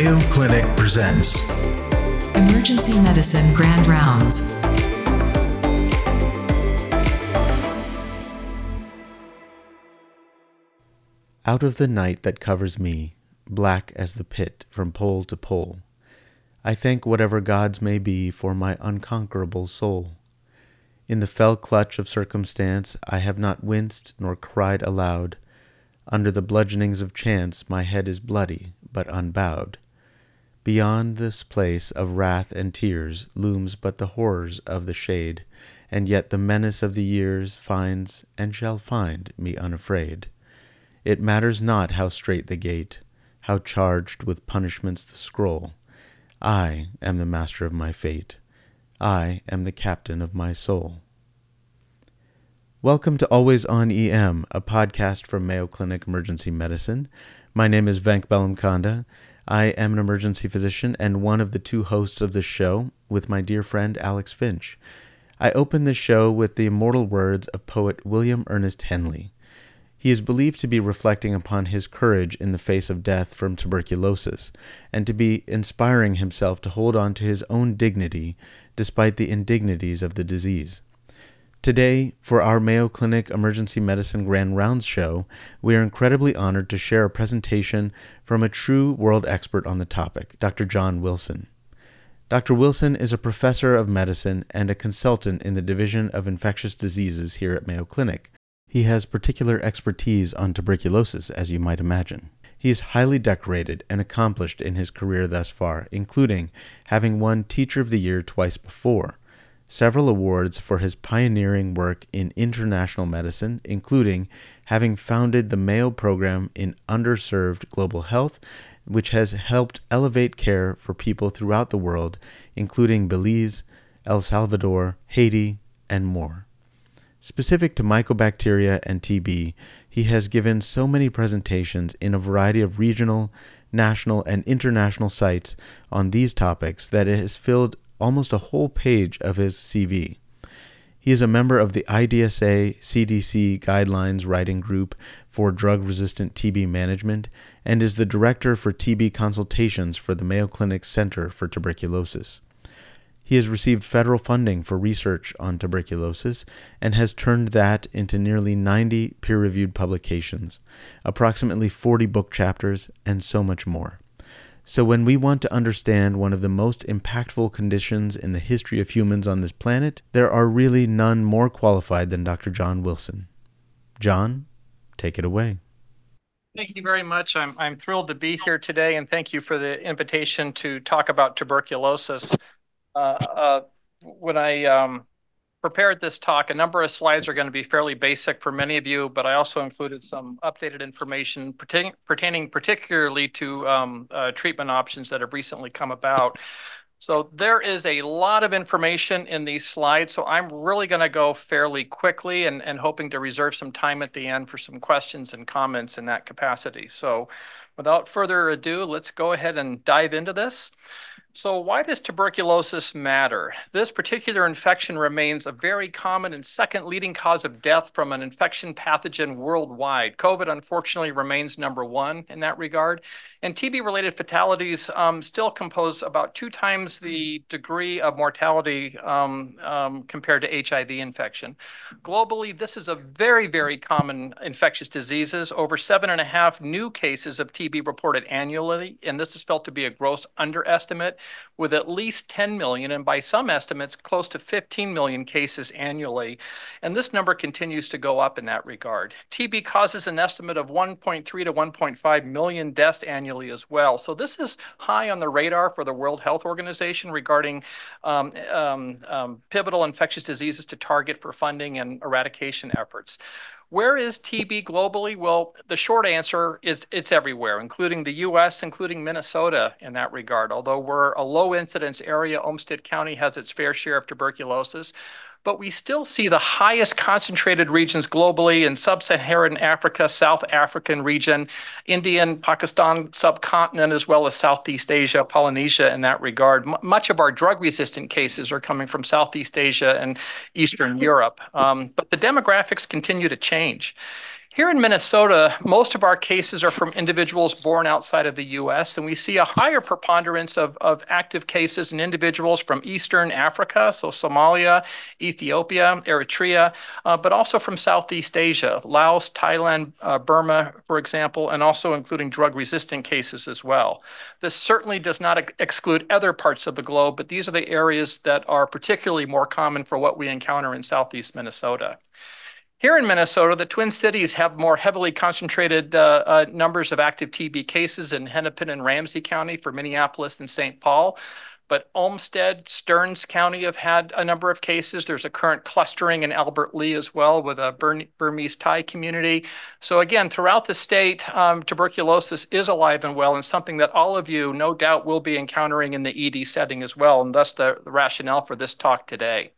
Mayo Clinic presents Emergency Medicine Grand Rounds. Out of the night that covers me, black as the pit from pole to pole, I thank whatever gods may be for my unconquerable soul. In the fell clutch of circumstance I have not winced nor cried aloud. Under the bludgeonings of chance my head is bloody, but unbowed. Beyond this place of wrath and tears looms but the horrors of the shade, and yet the menace of the years finds, and shall find, me unafraid. It matters not how strait the gate, how charged with punishments the scroll. I am the master of my fate. I am the captain of my soul. Welcome to Always On EM, a podcast from Mayo Clinic Emergency Medicine. My name is Venk Bellamkonda. I am an emergency physician and one of the two hosts of this show with my dear friend Alex Finch. I open this show with the immortal words of poet William Ernest Henley. He is believed to be reflecting upon his courage in the face of death from tuberculosis, and to be inspiring himself to hold on to his own dignity despite the indignities of the disease. Today, for our Mayo Clinic Emergency Medicine Grand Rounds show, we are incredibly honored to share a presentation from a true world expert on the topic, Dr. John Wilson. Dr. Wilson is a professor of medicine and a consultant in the Division of Infectious Diseases here at Mayo Clinic. He has particular expertise on tuberculosis, as you might imagine. He is highly decorated and accomplished in his career thus far, including having won Teacher of the Year twice before, several awards for his pioneering work in international medicine, including having founded the Mayo Program in Underserved Global Health, which has helped elevate care for people throughout the world, including Belize, El Salvador, Haiti, and more. Specific to mycobacteria and TB, he has given so many presentations in a variety of regional, national, and international sites on these topics that it has filled almost a whole page of his CV. He is a member of the IDSA CDC Guidelines Writing Group for Drug-Resistant TB Management and is the Director for TB Consultations for the Mayo Clinic Center for Tuberculosis. He has received federal funding for research on tuberculosis and has turned that into nearly 90 peer-reviewed publications, approximately 40 book chapters, and so much more. So when we want to understand one of the most impactful conditions in the history of humans on this planet, there are really none more qualified than Dr. John Wilson. John, take it away. Thank you very much. I'm thrilled to be here today, and thank you for the invitation to talk about tuberculosis. When I prepared this talk, a number of slides are going to be fairly basic for many of you, but I also included some updated information pertaining particularly to treatment options that have recently come about. So there is a lot of information in these slides, so I'm really going to go fairly quickly and hoping to reserve some time at the end for some questions and comments in that capacity. So without further ado, let's go ahead and dive into this. So why does tuberculosis matter? This particular infection remains a very common and second leading cause of death from an infection pathogen worldwide. COVID, unfortunately, remains number one in that regard. And TB-related fatalities still compose about 2 times the degree of mortality compared to HIV infection. Globally, this is a very, very common infectious diseases. Over 7.5 new cases of TB reported annually, and this is felt to be a gross underestimate, with at least 10 million, and by some estimates, close to 15 million cases annually. And this number continues to go up in that regard. TB causes an estimate of 1.3 to 1.5 million deaths annually as well. So this is high on the radar for the World Health Organization regarding pivotal infectious diseases to target for funding and eradication efforts. Where is TB globally? Well, the short answer is it's everywhere, including the U.S., including Minnesota in that regard. Although we're a low incidence area, Olmsted County has its fair share of tuberculosis. But we still see the highest concentrated regions globally in sub-Saharan Africa, South African region, Indian, Pakistan subcontinent, as well as Southeast Asia, Polynesia in that regard. Much of our drug-resistant cases are coming from Southeast Asia and Eastern Europe. But the demographics continue to change. Here in Minnesota, most of our cases are from individuals born outside of the U.S., and we see a higher preponderance of active cases in individuals from Eastern Africa, so Somalia, Ethiopia, Eritrea, but also from Southeast Asia, Laos, Thailand, Burma, for example, and also including drug-resistant cases as well. This certainly does not exclude other parts of the globe, but these are the areas that are particularly more common for what we encounter in Southeast Minnesota. Here in Minnesota, the Twin Cities have more heavily concentrated numbers of active TB cases in Hennepin and Ramsey County for Minneapolis and St. Paul. But Olmsted, Stearns County have had a number of cases. There's a current clustering in Albert Lea as well with a Burmese Thai community. So again, throughout the state, tuberculosis is alive and well and something that all of you no doubt will be encountering in the ED setting as well, and thus the rationale for this talk today.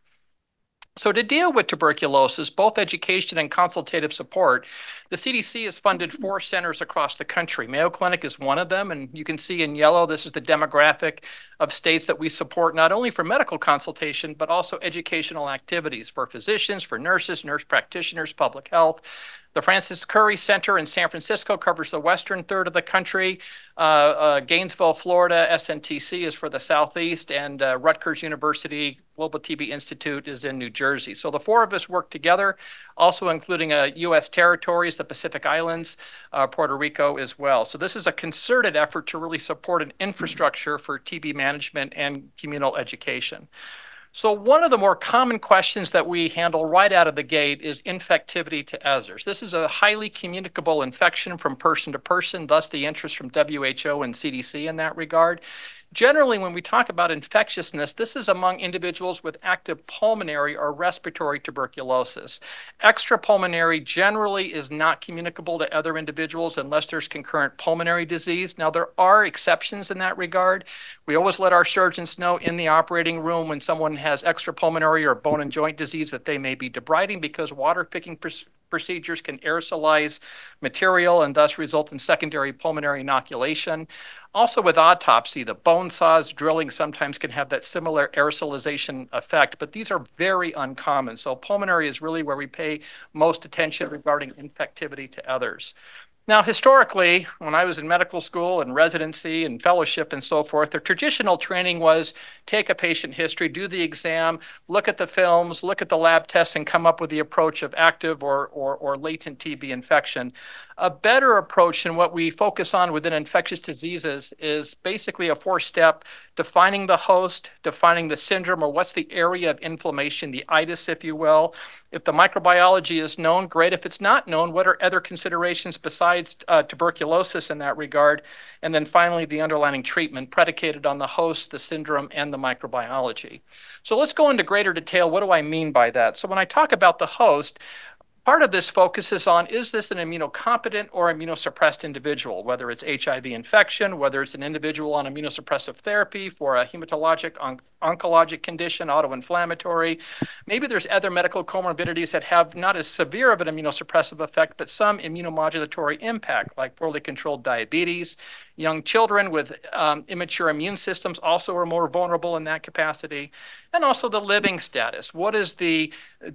So to deal with tuberculosis, both education and consultative support, the CDC has funded 4 centers across the country. Mayo Clinic is one of them, and you can see in yellow, this is the demographic of states that we support not only for medical consultation, but also educational activities for physicians, for nurses, nurse practitioners, public health. The Francis Curry Center in San Francisco covers the western third of the country. Gainesville, Florida, SNTC is for the southeast, and Rutgers University Global TB Institute is in New Jersey. So the 4 of us work together, also including U.S. territories, the Pacific Islands, Puerto Rico as well. So this is a concerted effort to really support an infrastructure for TB management and communal education. So one of the more common questions that we handle right out of the gate is infectivity to others. This is a highly communicable infection from person to person, thus the interest from WHO and CDC in that regard. Generally, when we talk about infectiousness, this is among individuals with active pulmonary or respiratory tuberculosis. Extrapulmonary generally is not communicable to other individuals unless there's concurrent pulmonary disease. Now, there are exceptions in that regard. We always let our surgeons know in the operating room when someone has extrapulmonary or bone and joint disease that they may be debriding, because water picking procedures can aerosolize material and thus result in secondary pulmonary inoculation. Also with autopsy, the bone saws, drilling sometimes can have that similar aerosolization effect, but these are very uncommon. So pulmonary is really where we pay most attention regarding infectivity to others. Now, historically, when I was in medical school and residency and fellowship and so forth, the traditional training was take a patient history, do the exam, look at the films, look at the lab tests, and come up with the approach of active or latent TB infection. A better approach and what we focus on within infectious diseases is basically a 4-step: defining the host, defining the syndrome, or what's the area of inflammation, the itis, if you will. If the microbiology is known, great. If it's not known, what are other considerations besides tuberculosis in that regard? And then finally, the underlying treatment predicated on the host, the syndrome, and the microbiology. So let's go into greater detail. What do I mean by that? So when I talk about the host, part of this focuses on, is this an immunocompetent or immunosuppressed individual, whether it's HIV infection, whether it's an individual on immunosuppressive therapy for a hematologic, oncologic condition, autoinflammatory. Maybe there's other medical comorbidities that have not as severe of an immunosuppressive effect, but some immunomodulatory impact, like poorly controlled diabetes. Young children with immature immune systems also are more vulnerable in that capacity. And also the living status. What is the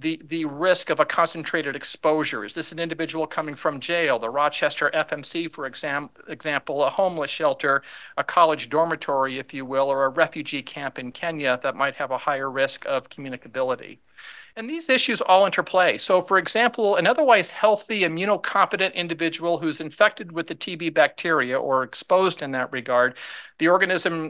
risk of a concentrated exposure? Is this an individual coming from jail, the Rochester FMC, for example, a homeless shelter, a college dormitory, if you will, or a refugee camp in Kenya that might have a higher risk of communicability? And these issues all interplay. So, for example, an otherwise healthy, immunocompetent individual who's infected with the TB bacteria or exposed in that regard, the organism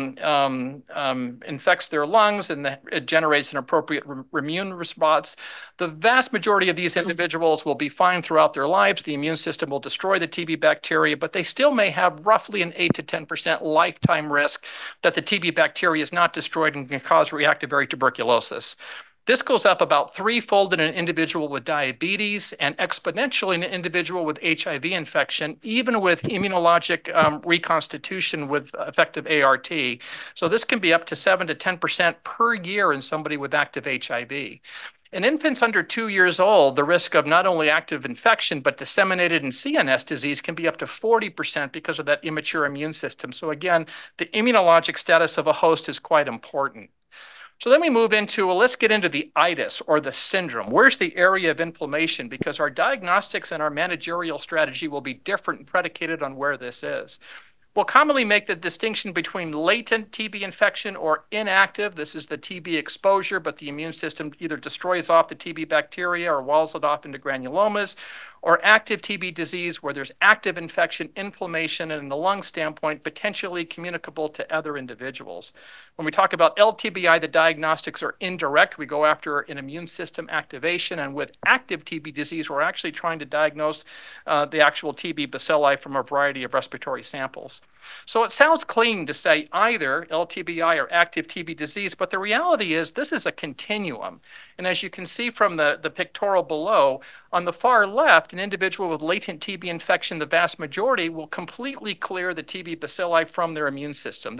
infects their lungs and it generates an appropriate immune response. The vast majority of these individuals will be fine throughout their lives. The immune system will destroy the TB bacteria, but they still may have roughly an 8 to 10% lifetime risk that the TB bacteria is not destroyed and can cause reactive tuberculosis. This goes up about 3-fold in an individual with diabetes and exponentially in an individual with HIV infection, even with immunologic reconstitution with effective ART. So this can be up to 7 to 10% per year in somebody with active HIV. In infants under 2 years old, the risk of not only active infection, but disseminated and CNS disease can be up to 40% because of that immature immune system. So again, the immunologic status of a host is quite important. So then we move into, well, let's get into the itis or the syndrome. Where's the area of inflammation? Because our diagnostics and our managerial strategy will be different and predicated on where this is. We'll commonly make the distinction between latent TB infection or inactive. This is the TB exposure, but the immune system either destroys off the TB bacteria or walls it off into granulomas, or active TB disease where there's active infection, inflammation, and in the lung standpoint, potentially communicable to other individuals. When we talk about LTBI, the diagnostics are indirect. We go after an immune system activation, and with active TB disease, we're actually trying to diagnose the actual TB bacilli from a variety of respiratory samples. So it sounds clean to say either LTBI or active TB disease, but the reality is this is a continuum. And as you can see from the pictorial below, on the far left, an individual with latent TB infection, the vast majority will completely clear the TB bacilli from their immune system.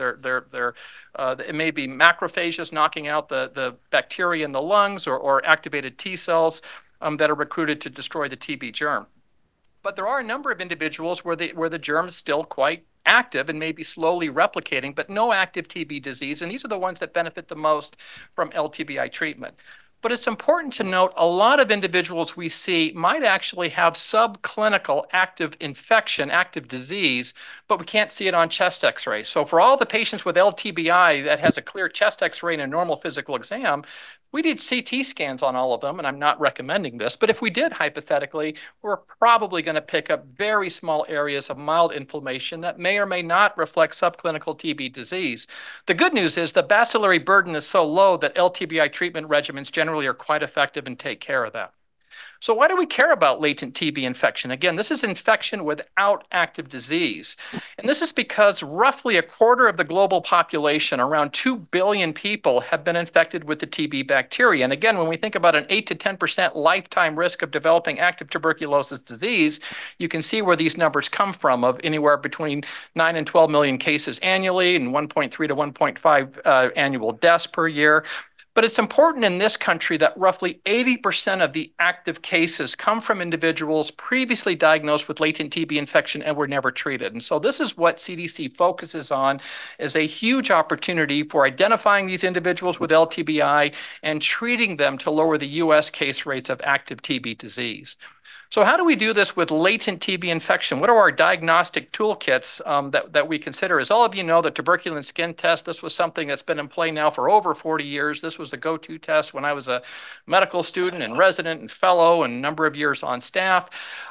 It may be macrophages knocking out the bacteria in the lungs or activated T cells that are recruited to destroy the TB germ. But there are a number of individuals where the germ is still quite active and maybe slowly replicating, but no active TB disease. And these are the ones that benefit the most from LTBI treatment. But it's important to note a lot of individuals we see might actually have subclinical active infection, active disease, but we can't see it on chest x-ray. So for all the patients with LTBI that has a clear chest x-ray and a normal physical exam, we did CT scans on all of them, and I'm not recommending this, but if we did hypothetically, we're probably going to pick up very small areas of mild inflammation that may or may not reflect subclinical TB disease. The good news is the bacillary burden is so low that LTBI treatment regimens generally are quite effective and take care of that. So why do we care about latent TB infection? Again, this is infection without active disease. And this is because roughly a quarter of the global population, around 2 billion people, have been infected with the TB bacteria. And again, when we think about an 8 to 10% lifetime risk of developing active tuberculosis disease, you can see where these numbers come from, of anywhere between 9 and 12 million cases annually and 1.3 to 1.5 annual deaths per year. But it's important in this country that roughly 80% of the active cases come from individuals previously diagnosed with latent TB infection and were never treated. And so this is what CDC focuses on, is a huge opportunity for identifying these individuals with LTBI and treating them to lower the US case rates of active TB disease. So how do we do this with latent TB infection? What are our diagnostic toolkits that we consider? As all of you know, the tuberculin skin test, this was something that's been in play now for over 40 years. This was a go-to test when I was a medical student and resident and fellow and a number of years on staff.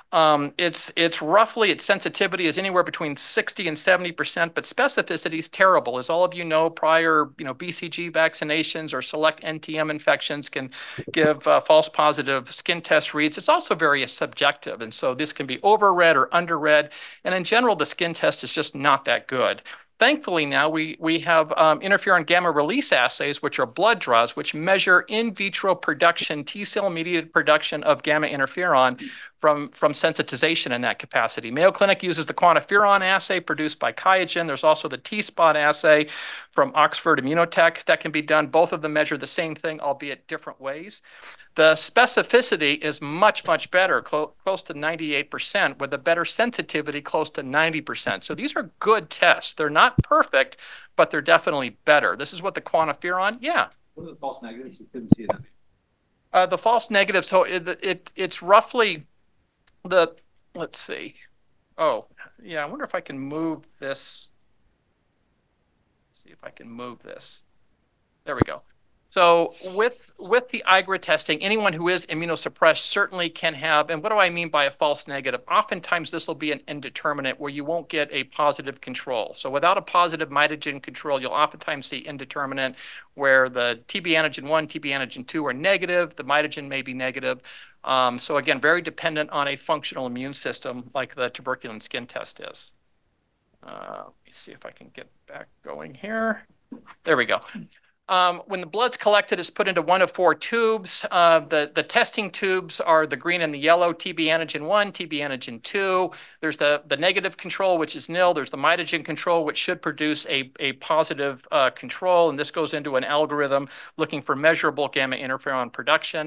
Its sensitivity is anywhere between 60 and 70%, but specificity is terrible. As all of you know, prior BCG vaccinations or select NTM infections can give false positive skin test reads. It's also very subjective, and so this can be overread or underread. And in general, the skin test is just not that good. Thankfully, now we have interferon gamma release assays, which are blood draws, which measure in vitro production, T-cell mediated production of gamma interferon from sensitization in that capacity. Mayo Clinic uses the QuantiFERON assay produced by QIAGEN. There's also the T-Spot assay from Oxford Immunotech that can be done. Both of them measure the same thing, albeit different ways. The specificity is much, much better, close to 98%, with a better sensitivity close to 90%. So these are good tests. They're not perfect, but they're definitely better. This is what the QuantiFERON, yeah. What are the false negatives? You couldn't see that. The false negatives, so it's roughly let's see. Oh, yeah, I wonder if I can move this. Let's see if I can move this. There we go. So with the IGRA testing, anyone who is immunosuppressed certainly can have, and what do I mean by a false negative? Oftentimes this will be an indeterminate where you won't get a positive control. So without a positive mitogen control, you'll oftentimes see indeterminate where the TB antigen 1, TB antigen 2 are negative, the mitogen may be negative. So again, very dependent on a functional immune system like the tuberculin skin test is. Let me see if I can get back going here. There we go. When the blood's collected, it's put into one of 4 tubes. The testing tubes are the green and the yellow, TB antigen 1, TB antigen 2. There's the negative control, which is nil. There's the mitogen control, which should produce a positive control. And this goes into an algorithm looking for measurable gamma interferon production.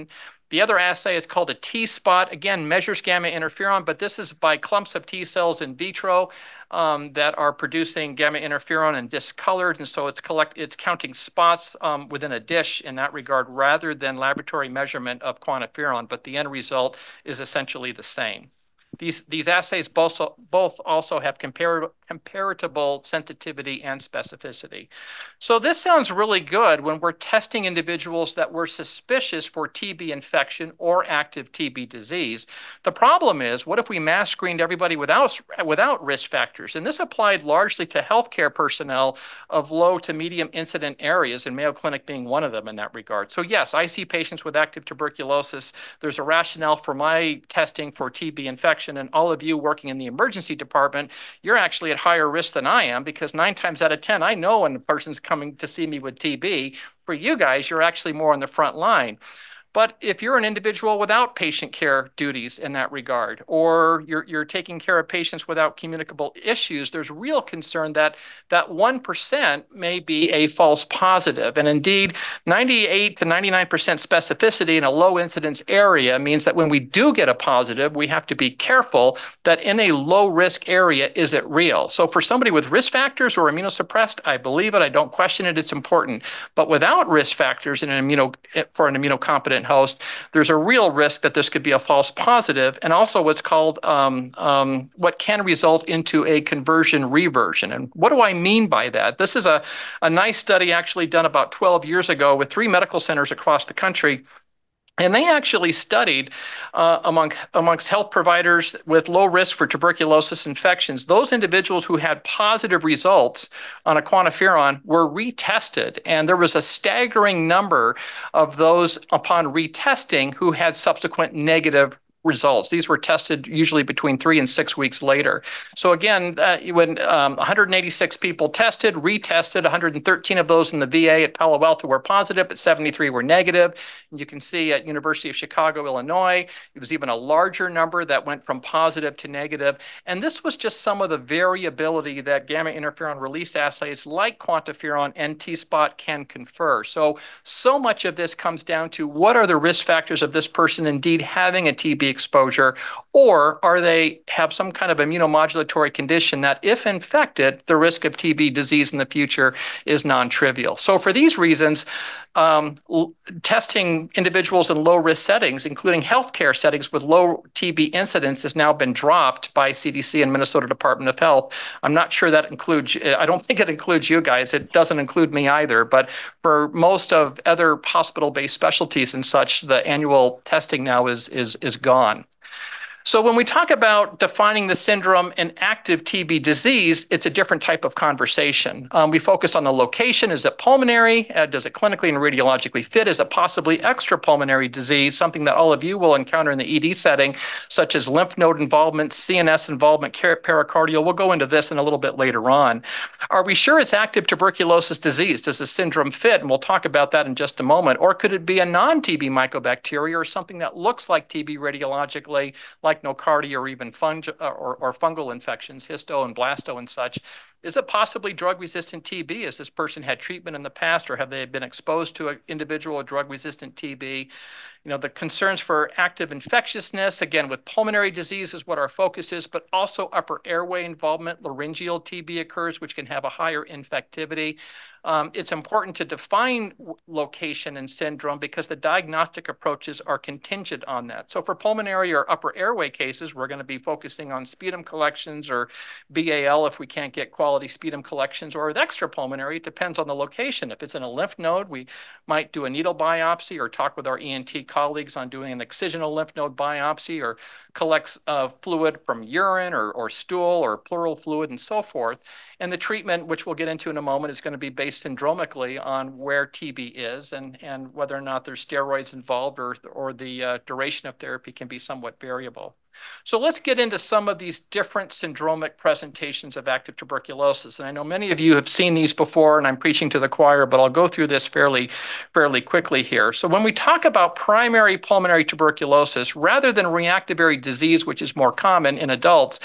The other assay is called a T-spot. Again, measures gamma interferon, but this is by clumps of T cells in vitro that are producing gamma interferon and discolored. And so it's counting spots within a dish in that regard rather than laboratory measurement of quantiferon, but the end result is essentially the same. These assays both also have comparable sensitivity and specificity. So this sounds really good when we're testing individuals that were suspicious for TB infection or active TB disease. The problem is, what if we mass screened everybody without risk factors? And this applied largely to healthcare personnel of low to medium incident areas, and Mayo Clinic being one of them in that regard. So yes, I see patients with active tuberculosis. There's a rationale for my testing for TB infection, and all of you working in the emergency department, you're actually at higher risk than I am, because 9 times out of 10, I know when a person's coming to see me with TB. For you guys, you're actually more on the front line. But if you're an individual without patient care duties in that regard, or you're taking care of patients without communicable issues, there's real concern that that 1% may be a false positive. And indeed, 98 to 99% specificity in a low incidence area means that when we do get a positive, we have to be careful that in a low risk area, is it real? So for somebody with risk factors or immunosuppressed, I believe it, I don't question it, it's important. But without risk factors for an immunocompetent host, there's a real risk that this could be a false positive, and also what's called what can result into a conversion reversion. And what do I mean by that? This is a nice study actually done about 12 years ago with 3 medical centers across the country. And they actually studied amongst health providers with low risk for tuberculosis infections. Those individuals who had positive results on a quantiferon were retested. And there was a staggering number of those upon retesting who had subsequent negative results. These were tested usually between 3 and 6 weeks later. So again, when 186 people tested, retested, 113 of those in the VA at Palo Alto were positive, but 73 were negative. And you can see at University of Chicago, Illinois, it was even a larger number that went from positive to negative. And this was just some of the variability that gamma interferon release assays like quantiferon and T-spot can confer. So much of this comes down to what are the risk factors of this person indeed having a TB exposure, or are they have some kind of immunomodulatory condition that, if infected, the risk of TB disease in the future is non-trivial. So for these reasons, testing individuals in low-risk settings, including healthcare settings with low TB incidence, has now been dropped by CDC and Minnesota Department of Health. I'm not sure that includes, I don't think it includes you guys. It doesn't include me either. But for most of other hospital-based specialties and such, the annual testing now is gone. So when we talk about defining the syndrome in active TB disease, it's a different type of conversation. We focus on the location. Is it pulmonary? Does it clinically and radiologically fit? Is it possibly extrapulmonary disease, something that all of you will encounter in the ED setting, such as lymph node involvement, CNS involvement, pericardial? We'll go into this in a little bit later on. Are we sure it's active tuberculosis disease? Does the syndrome fit? And we'll talk about that in just a moment. Or could it be a non-TB mycobacteria or something that looks like TB radiologically, like nocardia or even fungal infections, histo and blasto and such? Is it possibly drug-resistant TB? Has this person had treatment in the past, or have they been exposed to an individual with drug-resistant TB? You know, the concerns for active infectiousness, again, with pulmonary disease is what our focus is, but also upper airway involvement. Laryngeal TB occurs, which can have a higher infectivity. It's important to define location and syndrome because the diagnostic approaches are contingent on that. So for pulmonary or upper airway cases, we're going to be focusing on sputum collections or BAL if we can't get quality sputum collections, or with extrapulmonary, it depends on the location. If it's in a lymph node, we might do a needle biopsy or talk with our ENT colleagues on doing an excisional lymph node biopsy, or collects fluid from urine or stool or pleural fluid and so forth. And the treatment, which we'll get into in a moment, is going to be based syndromically on where TB is and whether or not there's steroids involved, or the duration of therapy can be somewhat variable. So let's get into some of these different syndromic presentations of active tuberculosis. And I know many of you have seen these before, and I'm preaching to the choir, but I'll go through this fairly quickly here. So when we talk about primary pulmonary tuberculosis, rather than reactivary disease, which is more common in adults,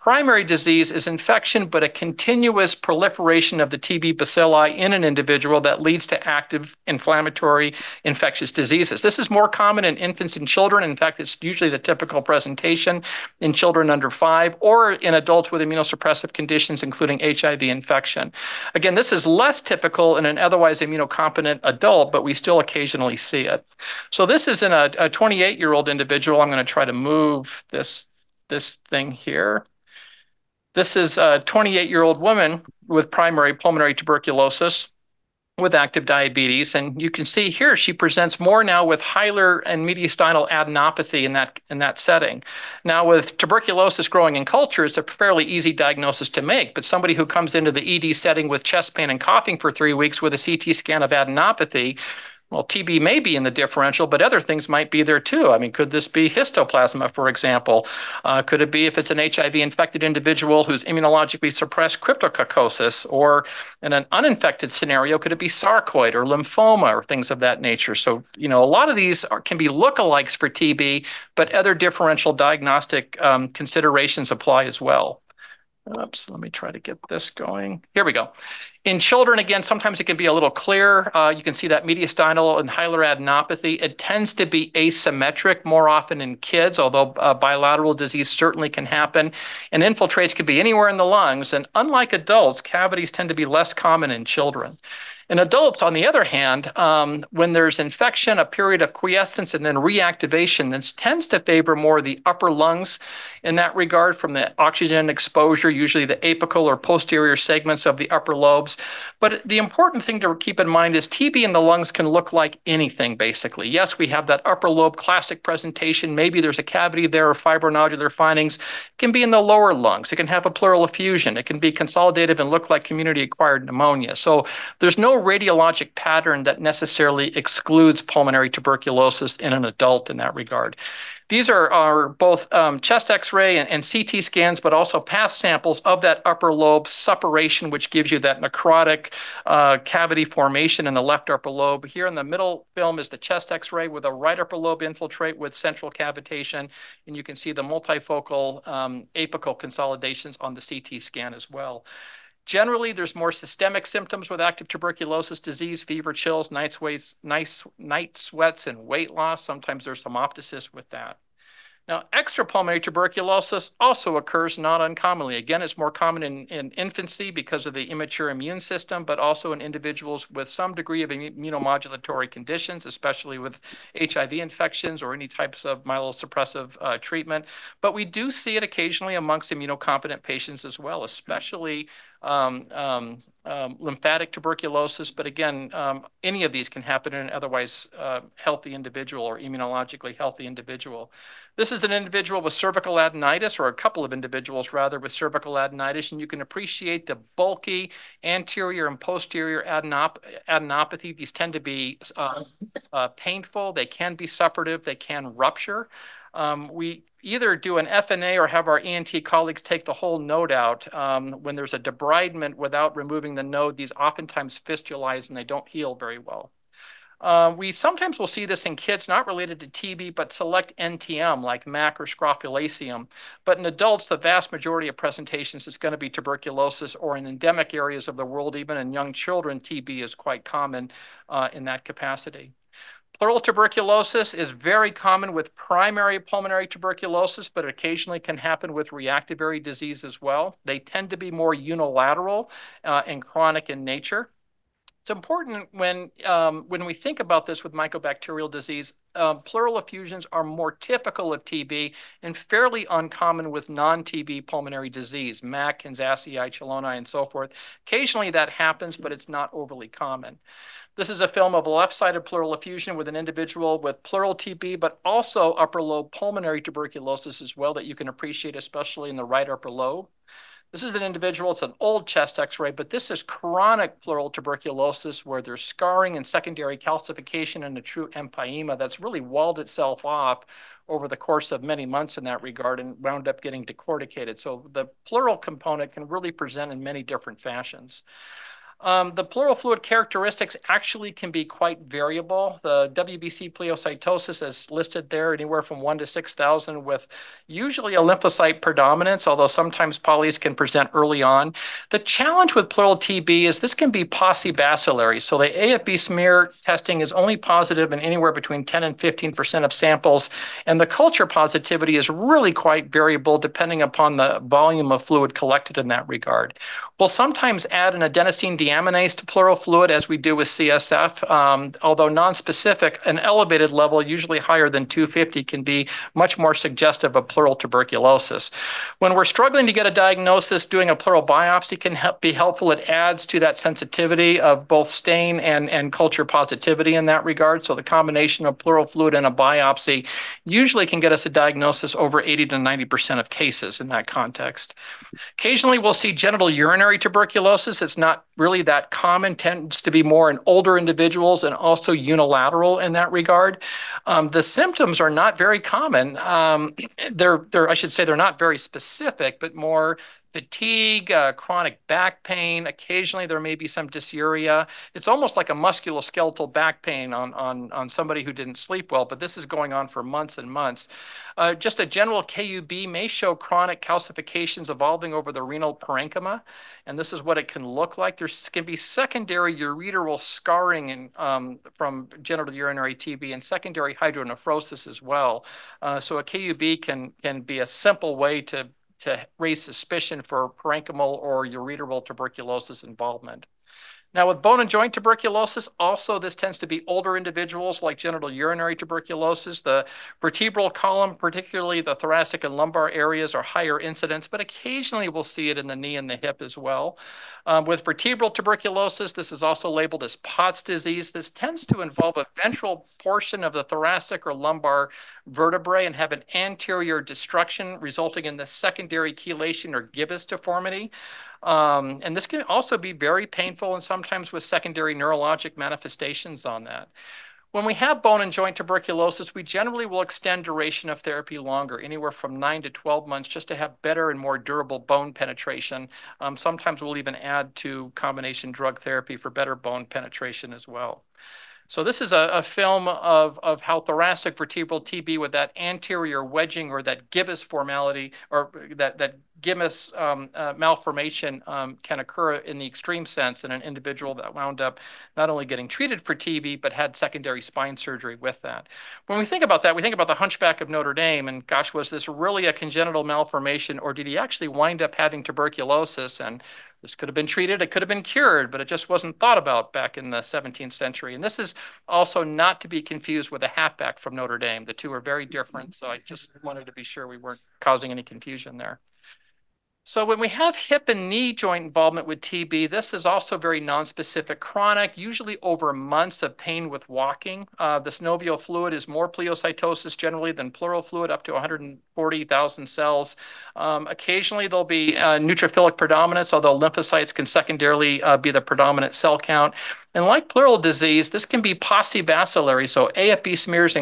Primary disease is infection, but a continuous proliferation of the TB bacilli in an individual that leads to active inflammatory infectious diseases. This is more common in infants and children. In fact, it's usually the typical presentation in children under 5 or in adults with immunosuppressive conditions, including HIV infection. Again, this is less typical in an otherwise immunocompetent adult, but we still occasionally see it. So this is in a 28-year-old individual. I'm going to try to move this thing here. This is a 28-year-old woman with primary pulmonary tuberculosis with active diabetes. And you can see here she presents more now with hilar and mediastinal adenopathy in that setting. Now, with tuberculosis growing in culture, it's a fairly easy diagnosis to make. But somebody who comes into the ED setting with chest pain and coughing for 3 weeks with a CT scan of adenopathy, well, TB may be in the differential, but other things might be there too. I mean, could this be histoplasma, for example? Could it be, if it's an HIV-infected individual who's immunologically suppressed, cryptococcosis? Or in an uninfected scenario, could it be sarcoid or lymphoma or things of that nature? So, a lot of these can be lookalikes for TB, but other differential diagnostic considerations apply as well. Oops, let me try to get this going. Here we go. In children, again, sometimes it can be a little clear. You can see that mediastinal and hilar adenopathy. It tends to be asymmetric more often in kids, although bilateral disease certainly can happen. And infiltrates could be anywhere in the lungs. And unlike adults, cavities tend to be less common in children. In adults, on the other hand, when there's infection, a period of quiescence, and then reactivation, this tends to favor more the upper lungs in that regard from the oxygen exposure, usually the apical or posterior segments of the upper lobes. But the important thing to keep in mind is TB in the lungs can look like anything, basically. Yes, we have that upper lobe classic presentation. Maybe there's a cavity there or fibronodular findings. It can be in the lower lungs. It can have a pleural effusion. It can be consolidative and look like community-acquired pneumonia. So there's no radiologic pattern that necessarily excludes pulmonary tuberculosis in an adult in that regard. These are both chest X-ray and CT scans, but also path samples of that upper lobe suppuration, which gives you that necrotic cavity formation in the left upper lobe. Here in the middle film is the chest X-ray with a right upper lobe infiltrate with central cavitation, and you can see the multifocal apical consolidations on the CT scan as well. Generally, there's more systemic symptoms with active tuberculosis disease: fever, chills, night sweats, and weight loss. Sometimes there's some optosis with that. Now, extrapulmonary tuberculosis also occurs not uncommonly. Again, it's more common in infancy because of the immature immune system, but also in individuals with some degree of immunomodulatory conditions, especially with HIV infections or any types of myelosuppressive treatment. But we do see it occasionally amongst immunocompetent patients as well, especially lymphatic tuberculosis. But again, any of these can happen in an otherwise healthy individual or immunologically healthy individual. This is an individual with cervical adenitis, or a couple of individuals rather with cervical adenitis, and you can appreciate the bulky anterior and posterior adenopathy. These tend to be painful. They can be suppurative. They can rupture. We either do an FNA or have our ENT colleagues take the whole node out. When there's a debridement without removing the node, these oftentimes fistulize and they don't heal very well. We sometimes will see this in kids not related to TB, but select NTM like MAC or scrofulaceum. But in adults, the vast majority of presentations is going to be tuberculosis, or in endemic areas of the world, even in young children, TB is quite common in that capacity. Pleural tuberculosis is very common with primary pulmonary tuberculosis, but occasionally can happen with reactivary disease as well. They tend to be more unilateral and chronic in nature. It's important when we think about this with mycobacterial disease, pleural effusions are more typical of TB and fairly uncommon with non-TB pulmonary disease, MAC, Kanzasii, Chelonia, and so forth. Occasionally that happens, but it's not overly common. This is a film of a left-sided pleural effusion with an individual with pleural TB, but also upper lobe pulmonary tuberculosis as well that you can appreciate, especially in the right upper lobe. This is an individual, it's an old chest X-ray, but this is chronic pleural tuberculosis where there's scarring and secondary calcification and a true empyema that's really walled itself off over the course of many months in that regard and wound up getting decorticated. So the pleural component can really present in many different fashions. The pleural fluid characteristics actually can be quite variable. The WBC pleocytosis is listed there anywhere from 1 to 6,000 with usually a lymphocyte predominance, although sometimes polys can present early on. The challenge with pleural TB is this can be paucibacillary. So the AFB smear testing is only positive in anywhere between 10 and 15% of samples, and the culture positivity is really quite variable depending upon the volume of fluid collected in that regard. We'll sometimes add an adenosine deaminase to pleural fluid as we do with CSF, although nonspecific, an elevated level, usually higher than 250, can be much more suggestive of pleural tuberculosis. When we're struggling to get a diagnosis, doing a pleural biopsy can be helpful. It adds to that sensitivity of both stain and culture positivity in that regard. So the combination of pleural fluid and a biopsy usually can get us a diagnosis over 80 to 90% of cases in that context. Occasionally, we'll see genital urinary tuberculosis. It's not really that common, tends to be more in older individuals and also unilateral in that regard. The symptoms are not very common. I should say they're not very specific, but more fatigue, chronic back pain. Occasionally, there may be some dysuria. It's almost like a musculoskeletal back pain on somebody who didn't sleep well, but this is going on for months and months. Just a general KUB may show chronic calcifications evolving over the renal parenchyma, and this is what it can look like. There can be secondary ureteral scarring from genital urinary TB and secondary hydronephrosis as well. So a KUB can be a simple way to raise suspicion for parenchymal or ureteral tuberculosis involvement. Now, with bone and joint tuberculosis, also this tends to be older individuals like genital urinary tuberculosis. The vertebral column, particularly the thoracic and lumbar areas, are higher incidence, but occasionally we'll see it in the knee and the hip as well. With vertebral tuberculosis, this is also labeled as Pott's disease. This tends to involve a ventral portion of the thoracic or lumbar vertebrae and have an anterior destruction resulting in the secondary chelation or gibbous deformity. And this can also be very painful and sometimes with secondary neurologic manifestations on that. When we have bone and joint tuberculosis, we generally will extend duration of therapy longer, anywhere from 9 to 12 months, just to have better and more durable bone penetration. Sometimes we'll even add to combination drug therapy for better bone penetration as well. So this is a film of how thoracic vertebral TB with that anterior wedging or that gibbous formality or that gibbous malformation can occur in the extreme sense in an individual that wound up not only getting treated for TB, but had secondary spine surgery with that. When we think about that, we think about the Hunchback of Notre Dame, and gosh, was this really a congenital malformation, or did he actually wind up having tuberculosis? And this could have been treated, it could have been cured, but it just wasn't thought about back in the 17th century. And this is also not to be confused with a halfback from Notre Dame. The two are very different, so I just wanted to be sure we weren't causing any confusion there. So when we have hip and knee joint involvement with TB, this is also very nonspecific, chronic, usually over months of pain with walking. The synovial fluid is more pleocytosis generally than pleural fluid, up to 140,000 cells. Occasionally there'll be neutrophilic predominance, although lymphocytes can secondarily be the predominant cell count. And like pleural disease, this can be paucibacillary, so AFB smears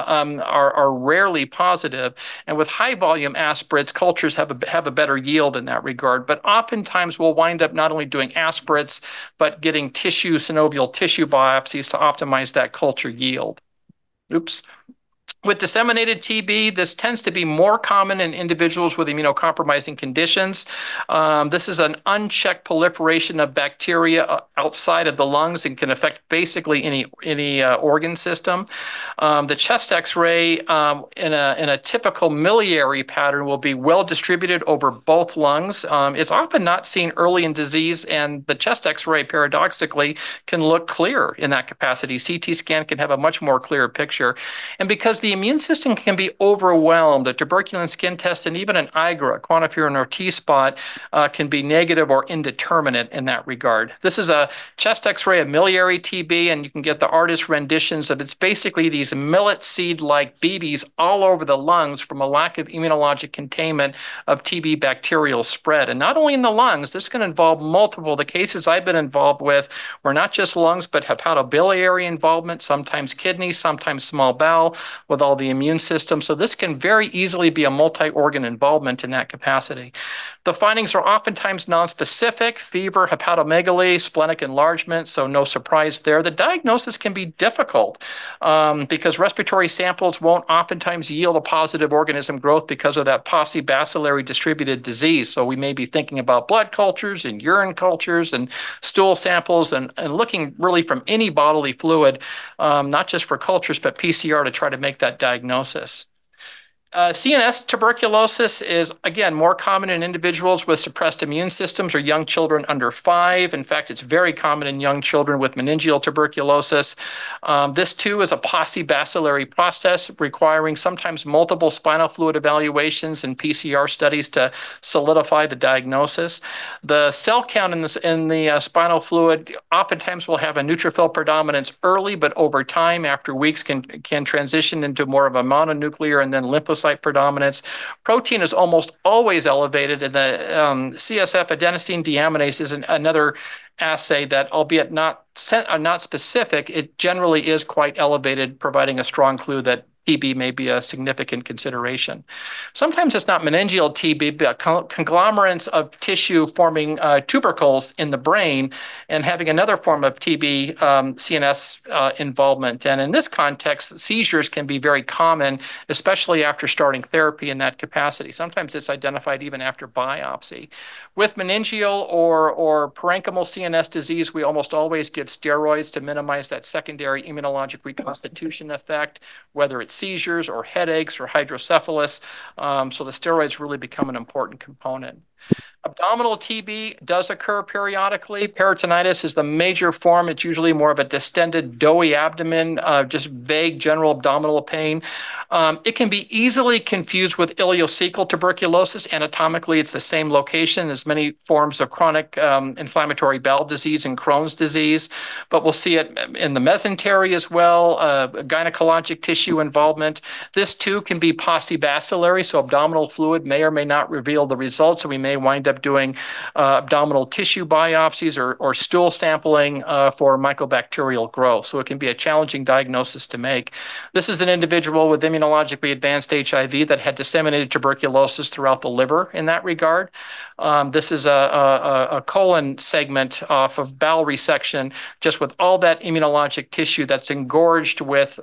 are rarely positive. And with high volume aspirates, cultures have a better yield in that regard. But oftentimes we'll wind up not only doing aspirates, but getting synovial tissue biopsies to optimize that culture yield. Oops. With disseminated TB, this tends to be more common in individuals with immunocompromising conditions. This is an unchecked proliferation of bacteria outside of the lungs and can affect basically any organ system. The chest X-ray in a typical miliary pattern will be well distributed over both lungs. It's often not seen early in disease, and the chest X-ray paradoxically can look clear in that capacity. CT scan can have a much more clear picture. And because the immune system can be overwhelmed, a tuberculin skin test and even an IGRA, quantiferin or T-spot, can be negative or indeterminate in that regard. This is a chest X-ray of miliary TB, and you can get the artist renditions of it's basically these millet seed-like BBs all over the lungs from a lack of immunologic containment of TB bacterial spread. And not only in the lungs, this can involve multiple. The cases I've been involved with were not just lungs, but hepatobiliary involvement, sometimes kidneys, sometimes small bowel, with all the immune system. So this can very easily be a multi-organ involvement in that capacity. The findings are oftentimes nonspecific: fever, hepatomegaly, splenic enlargement, so no surprise there. The diagnosis can be difficult because respiratory samples won't oftentimes yield a positive organism growth because of that paucibacillary distributed disease. So we may be thinking about blood cultures and urine cultures and stool samples and looking really from any bodily fluid, not just for cultures, but PCR to try to make that diagnosis. CNS tuberculosis is, again, more common in individuals with suppressed immune systems or young children under 5. In fact, it's very common in young children with meningeal tuberculosis. This, too, is a paucibacillary process requiring sometimes multiple spinal fluid evaluations and PCR studies to solidify the diagnosis. The cell count in the spinal fluid oftentimes will have a neutrophil predominance early, but over time, after weeks, can transition into more of a mononuclear and then lymphocyte predominance. Protein is almost always elevated, and the CSF adenosine deaminase is another assay that, albeit not specific, it generally is quite elevated, providing a strong clue that TB may be a significant consideration. Sometimes it's not meningeal TB, but conglomerates of tissue forming tubercles in the brain and having another form of TB CNS involvement. And in this context, seizures can be very common, especially after starting therapy in that capacity. Sometimes it's identified even after biopsy. With meningeal or parenchymal CNS disease, we almost always give steroids to minimize that secondary immunologic reconstitution effect, whether it's seizures or headaches or hydrocephalus. So the steroids really become an important component. Abdominal TB does occur periodically. Peritonitis is the major form. It's usually more of a distended, doughy abdomen, just vague general abdominal pain. It can be easily confused with ileocecal tuberculosis. Anatomically, it's the same location as many forms of chronic inflammatory bowel disease and Crohn's disease, but we'll see it in the mesentery as well, gynecologic tissue involvement. This too can be paucibacillary, so abdominal fluid may or may not reveal the results, so we may wind up doing abdominal tissue biopsies or stool sampling for mycobacterial growth. So it can be a challenging diagnosis to make. This is an individual with immunologically advanced HIV that had disseminated tuberculosis throughout the liver in that regard. This is a colon segment off of bowel resection, just with all that immunologic tissue that's engorged with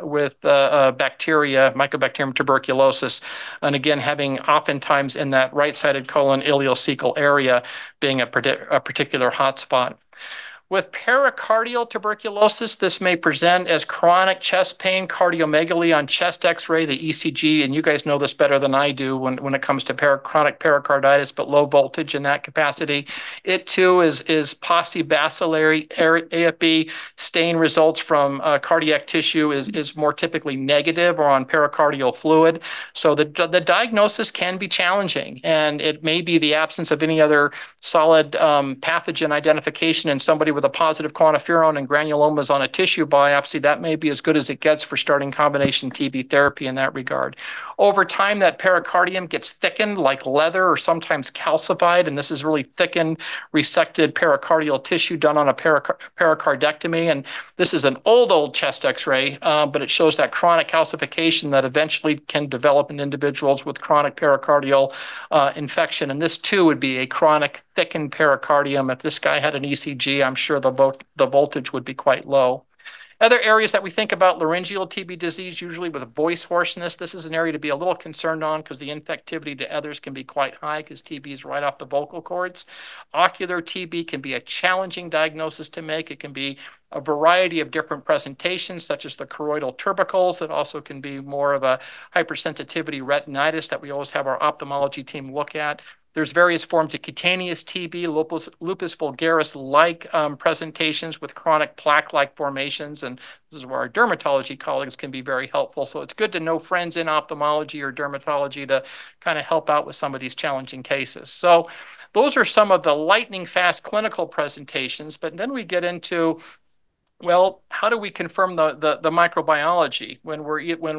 bacteria, Mycobacterium tuberculosis, and again, having oftentimes in that right-sided colon ileocecal area being a particular hotspot. With pericardial tuberculosis, this may present as chronic chest pain, cardiomegaly on chest x-ray, the ECG, and you guys know this better than I do when it comes to chronic pericarditis, but low voltage in that capacity. It too is paucibacillary. AFB stain results from cardiac tissue is more typically negative or on pericardial fluid. So the diagnosis can be challenging, and it may be the absence of any other solid pathogen identification in somebody with a positive quantiferon and granulomas on a tissue biopsy. That may be as good as it gets for starting combination TB therapy in that regard. Over time, that pericardium gets thickened like leather or sometimes calcified, and this is really thickened, resected pericardial tissue done on a pericardectomy. And this is an old chest x-ray, but it shows that chronic calcification that eventually can develop in individuals with chronic pericardial infection. And this too would be a chronic thickened pericardium. If this guy had an ECG, I'm sure the voltage would be quite low. Other areas that we think about laryngeal TB disease, usually with voice hoarseness. This is an area to be a little concerned on because the infectivity to others can be quite high because TB is right off the vocal cords. Ocular TB can be a challenging diagnosis to make. It can be a variety of different presentations, such as the choroidal tubercles. It also can be more of a hypersensitivity retinitis that we always have our ophthalmology team look at. There's various forms of cutaneous TB, lupus vulgaris-like presentations with chronic plaque-like formations, and this is where our dermatology colleagues can be very helpful. So it's good to know friends in ophthalmology or dermatology to kind of help out with some of these challenging cases. So those are some of the lightning-fast clinical presentations, but then we get into, well, how do we confirm the microbiology when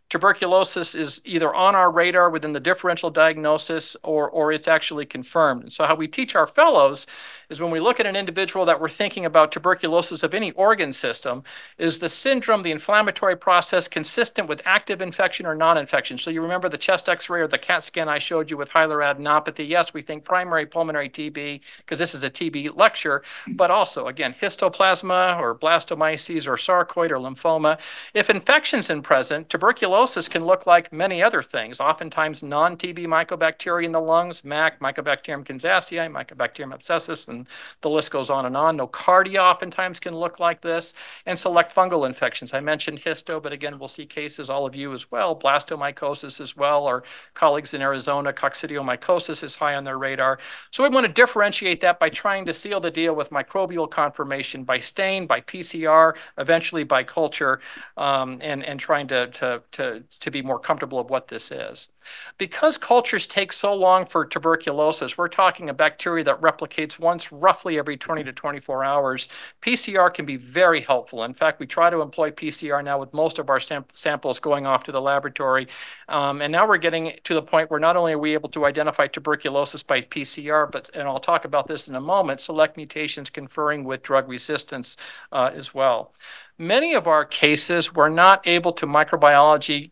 tuberculosis is either on our radar within the differential diagnosis or it's actually confirmed. And so how we teach our fellows is when we look at an individual that we're thinking about tuberculosis of any organ system, is the syndrome, the inflammatory process consistent with active infection or non-infection? So you remember the chest x-ray or the CAT scan I showed you with hilar adenopathy. Yes, we think primary pulmonary TB because this is a TB lecture, but also, again, histoplasma or blastomyces or sarcoid or lymphoma. If infection's in present, tuberculosis can look like many other things, oftentimes non-TB mycobacteria in the lungs, MAC, Mycobacterium kinzaceae, Mycobacterium abscessus, and the list goes on and on. Nocardia oftentimes can look like this, and select fungal infections. I mentioned histo, but again, we'll see cases, all of you as well, blastomycosis as well, or colleagues in Arizona, coccidiomycosis is high on their radar. So we want to differentiate that by trying to seal the deal with microbial confirmation by stain, by PCR, eventually by culture, and trying to be more comfortable of what this is. Because cultures take so long for tuberculosis, we're talking a bacteria that replicates once roughly every 20 to 24 hours. PCR can be very helpful. In fact, we try to employ PCR now with most of our samples going off to the laboratory. And now we're getting to the point where not only are we able to identify tuberculosis by PCR, but, and I'll talk about this in a moment, select mutations conferring with drug resistance as well. Many of our cases were not able to microbiologically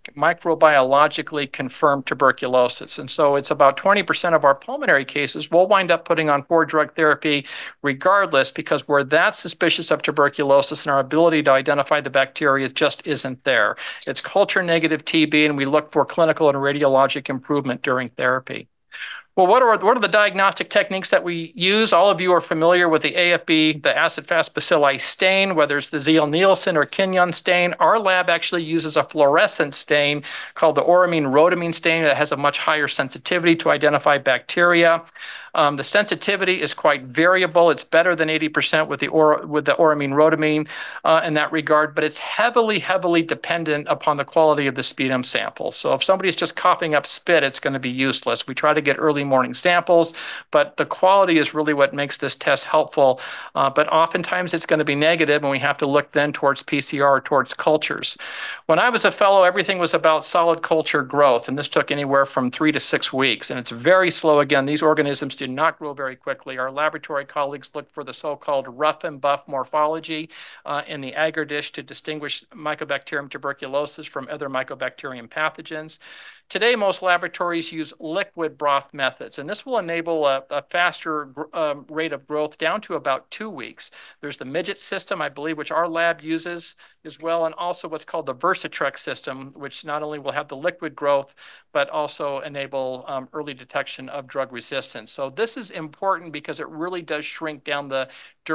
confirm tuberculosis. And so it's about 20% of our pulmonary cases we'll wind up putting on 4-drug therapy regardless, because we're that suspicious of tuberculosis and our ability to identify the bacteria just isn't there. It's culture negative TB, and we look for clinical and radiologic improvement during therapy. Well, what are the diagnostic techniques that we use? All of you are familiar with the AFB, the acid-fast bacilli stain, whether it's the Zeal-Nielsen or Kinyon stain. Our lab actually uses a fluorescent stain called the auramine-rhodamine stain that has a much higher sensitivity to identify bacteria. The sensitivity is quite variable. It's better than 80% with the auramine-rhodamine in that regard, but it's heavily, heavily dependent upon the quality of the sputum sample. So if somebody's just coughing up spit, it's going to be useless. We try to get early morning samples, but the quality is really what makes this test helpful. But oftentimes it's going to be negative, and we have to look then towards PCR or towards cultures. When I was a fellow, everything was about solid culture growth, and this took anywhere from 3 to 6 weeks, and it's very slow. Again, these organisms do not grow very quickly. Our laboratory colleagues look for the so-called rough and buff morphology in the agar dish to distinguish Mycobacterium tuberculosis from other Mycobacterium pathogens. Today, most laboratories use liquid broth methods, and this will enable a faster rate of growth down to about 2 weeks. There's the Midget system, I believe, which our lab uses as well, and also what's called the Versatrex system, which not only will have the liquid growth, but also enable early detection of drug resistance. So this is important because it really does shrink down the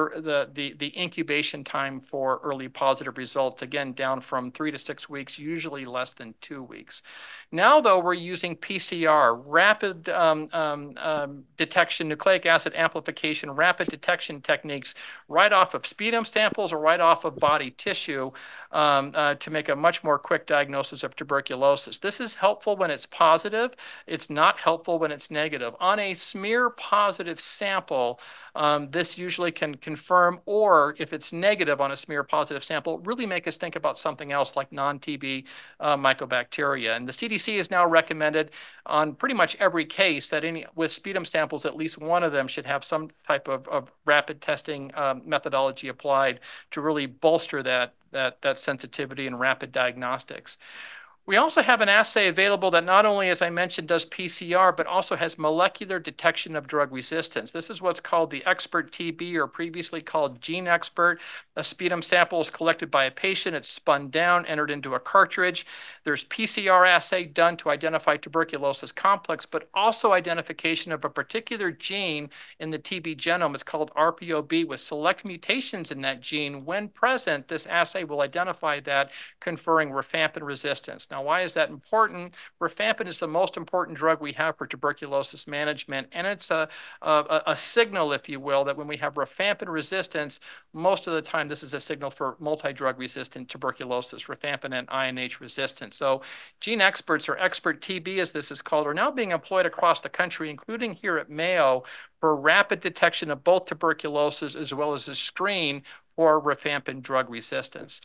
incubation time for early positive results, again, down from 3 to 6 weeks, usually less than 2 weeks. Now, though, we're using PCR, rapid detection, nucleic acid amplification, rapid detection techniques right off of sputum samples or right off of body tissue to make a much more quick diagnosis of tuberculosis. This is helpful when it's positive. It's not helpful when it's negative. On a smear positive sample, this usually can confirm, or if it's negative on a smear positive sample, really make us think about something else like non-TB mycobacteria. And the CDC is now recommended on pretty much every case that with sputum samples, at least one of them should have some type of rapid testing methodology applied to really bolster that sensitivity and rapid diagnostics. We also have an assay available that not only, as I mentioned, does PCR, but also has molecular detection of drug resistance. This is what's called the Expert TB, or previously called GeneXpert. A sputum sample is collected by a patient. It's spun down, entered into a cartridge. There's PCR assay done to identify tuberculosis complex, but also identification of a particular gene in the TB genome. It's called RPOB with select mutations in that gene. When present, this assay will identify that, conferring rifampin resistance. Now, why is that important? Rifampin is the most important drug we have for tuberculosis management, and it's a signal, if you will, that when we have rifampin resistance, most of the time this is a signal for multi-drug resistant tuberculosis, rifampin and INH resistance. So GeneXperts, or Expert TB as this is called, are now being employed across the country, including here at Mayo, for rapid detection of both tuberculosis as well as a screen for rifampin drug resistance.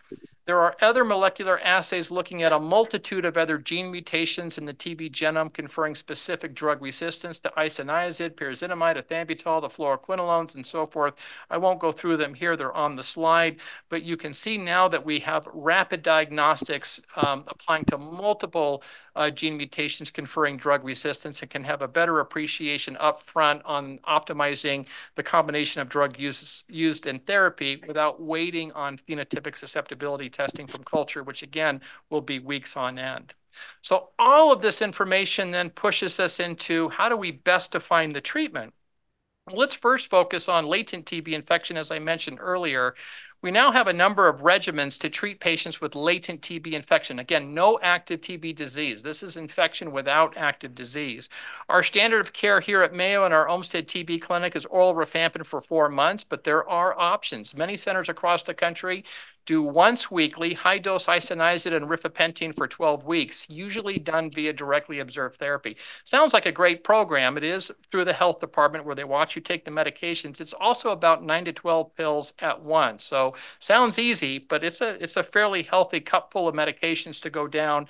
There are other molecular assays looking at a multitude of other gene mutations in the TB genome conferring specific drug resistance to isoniazid, pyrazinamide, ethambutol, the fluoroquinolones, and so forth. I won't go through them here. They're on the slide. But you can see now that we have rapid diagnostics applying to multiple gene mutations conferring drug resistance, and can have a better appreciation up front on optimizing the combination of drug used in therapy without waiting on phenotypic susceptibility testing from culture, which again will be weeks on end. So all of this information then pushes us into how do we best define the treatment? Let's first focus on latent TB infection, as I mentioned earlier. We now have a number of regimens to treat patients with latent TB infection. Again, no active TB disease. This is infection without active disease. Our standard of care here at Mayo and our Olmsted TB clinic is oral rifampin for 4 months, but there are options. Many centers across the country do once weekly high-dose isoniazid and rifapentine for 12 weeks, usually done via directly observed therapy. Sounds like a great program. It is through the health department where they watch you take the medications. It's also about 9 to 12 pills at once. So sounds easy, but it's a fairly healthy cup full of medications to go down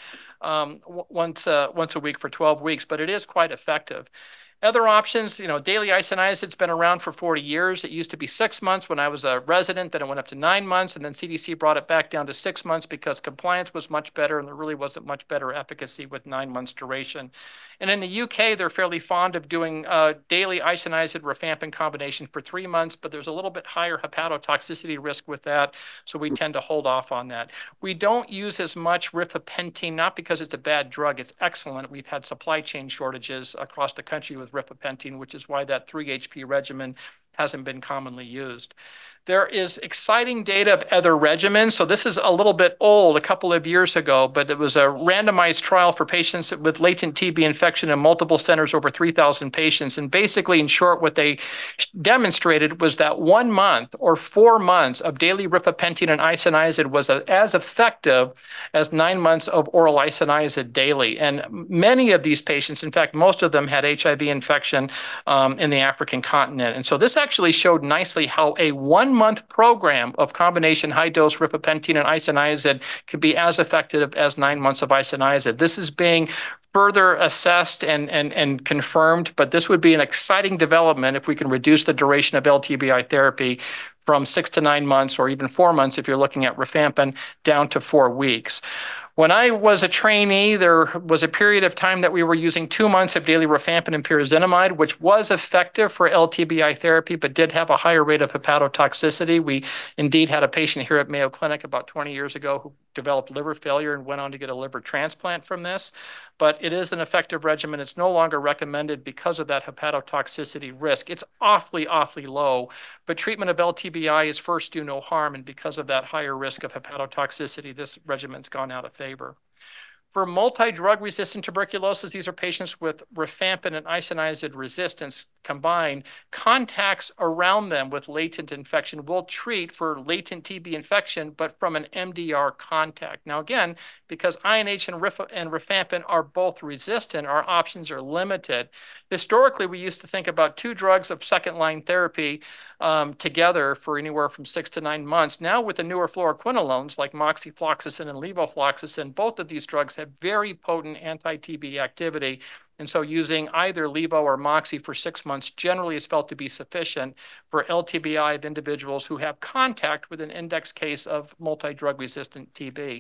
once a week for 12 weeks, but it is quite effective. Other options, daily isoniazid's been around for 40 years. It used to be 6 months when I was a resident, then it went up to 9 months, and then CDC brought it back down to 6 months because compliance was much better and there really wasn't much better efficacy with 9 months duration. And in the UK, they're fairly fond of doing daily isoniazid rifampin combination for 3 months, but there's a little bit higher hepatotoxicity risk with that, so we tend to hold off on that. We don't use as much rifapentine, not because it's a bad drug, it's excellent. We've had supply chain shortages across the country with rifapentine, which is why that 3 HP regimen hasn't been commonly used. There is exciting data of other regimens. So this is a little bit old, a couple of years ago, but it was a randomized trial for patients with latent TB infection in multiple centers, over 3,000 patients. And basically, in short, what they demonstrated was that 1 month or 4 months of daily rifapentine and isoniazid was as effective as 9 months of oral isoniazid daily. And many of these patients, in fact, most of them had HIV infection in the African continent. And so this actually showed nicely how a 1 month program of combination high-dose rifapentine and isoniazid could be as effective as 9 months of isoniazid. This is being further assessed and confirmed, but this would be an exciting development if we can reduce the duration of LTBI therapy from 6 to 9 months, or even 4 months if you're looking at rifampin, down to 4 weeks. When I was a trainee, there was a period of time that we were using 2 months of daily rifampin and pyrazinamide, which was effective for LTBI therapy, but did have a higher rate of hepatotoxicity. We indeed had a patient here at Mayo Clinic about 20 years ago who developed liver failure and went on to get a liver transplant from this. But it is an effective regimen. It's no longer recommended because of that hepatotoxicity risk. It's awfully, awfully low, but treatment of LTBI is first do no harm, and because of that higher risk of hepatotoxicity, this regimen's gone out of favor. For multi-drug resistant tuberculosis, these are patients with rifampin and isoniazid resistance combined. Contacts around them with latent infection will treat for latent TB infection, but from an MDR contact. Now again, because INH and rifampin are both resistant, our options are limited. Historically, we used to think about 2 drugs of second-line therapy together for anywhere from 6 to 9 months. Now with the newer fluoroquinolones like moxifloxacin and levofloxacin, both of these drugs have very potent anti-TB activity. And so using either levo or moxi for 6 months generally is felt to be sufficient for LTBI of individuals who have contact with an index case of multi-drug resistant TB.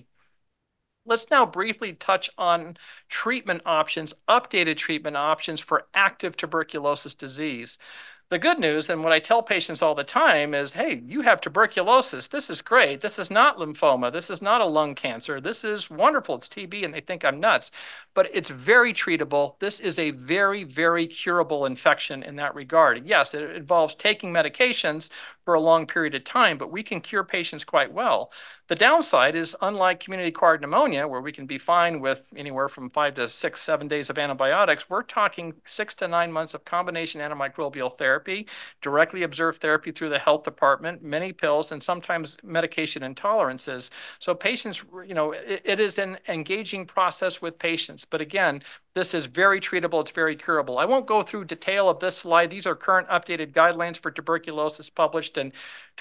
Let's now briefly touch on treatment options, updated treatment options for active tuberculosis disease. The good news, and what I tell patients all the time is, hey, you have tuberculosis. This is great. This is not lymphoma. This is not a lung cancer. This is wonderful. It's TB, and they think I'm nuts. But it's very treatable. This is a very, very curable infection in that regard. Yes, it involves taking medications for a long period of time, but we can cure patients quite well. The downside is, unlike community-acquired pneumonia, where we can be fine with anywhere from 5 to 6, 7 days of antibiotics, we're talking 6 to 9 months of combination antimicrobial therapy, directly observed therapy through the health department, many pills, and sometimes medication intolerances. So patients, it is an engaging process with patients. But again, This is very treatable. It's very curable. I won't go through detail of this slide. These are current updated guidelines for tuberculosis published in